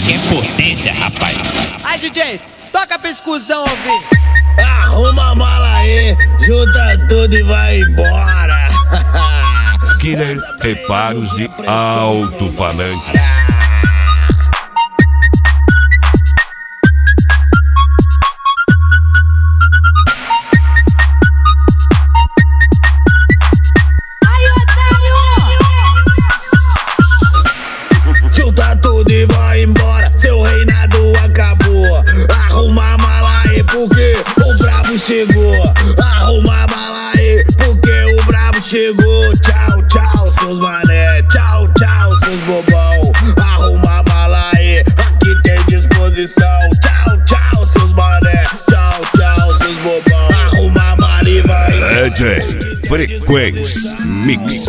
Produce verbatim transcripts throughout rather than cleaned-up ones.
aqui é potência, rapaz. Aí, D J, toca pra escusão ouvir. Arruma a mala aí, junta tudo e vai embora. Killer Reparos de Alto-Falante. Junta tudo e vai embora, seu reinado acabou. Arruma a mala aí porque o brabo chegou. Arruma a mala aí porque o brabo chegou. Tchau, tchau, seus mané, tchau, tchau, seus bobão. Arruma a mala aí, aqui tem disposição. Tchau, tchau, seus mané, tchau, tchau, seus bobão. Arruma a mala e vai. D J Frequência Mix.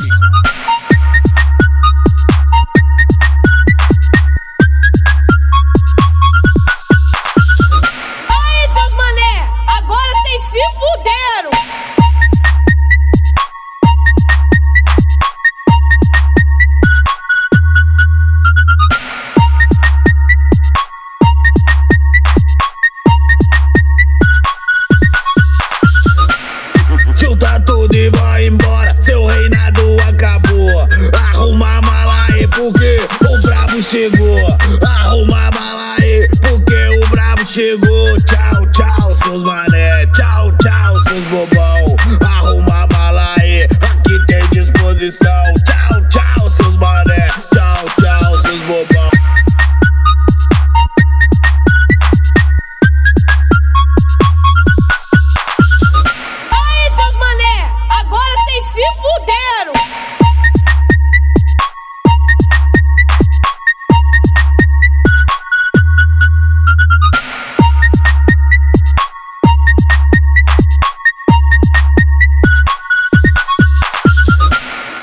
Junta tudo e vai embora, seu reinado acabou. Arruma a mala aí porque o brabo chegou.